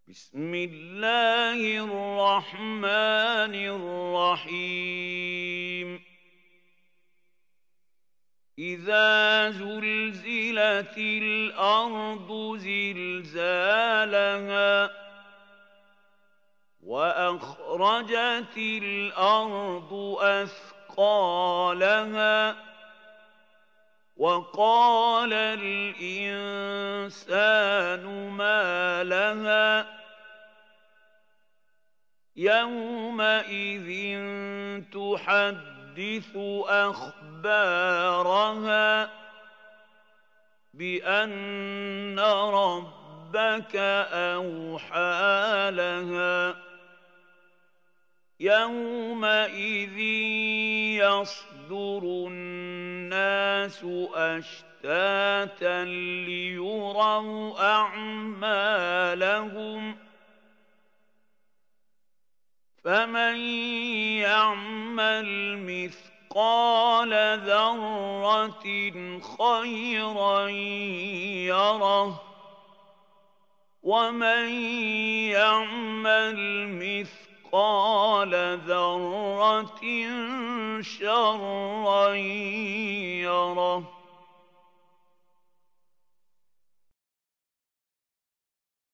بسم الله الرحمن الرحيم إذا زلزلت الأرض زلزالها وأخرجت الأرض أثقالها وقال الإنسان ما لها يومئذ تحدث أخبارها بأن ربك أوحى لها يومئذ يصدر الناس أشتاتا ليروا أعمالهم فمن يعمل مثقال ذرة خيرا يره ومن يعمل مثقال ذرة شرا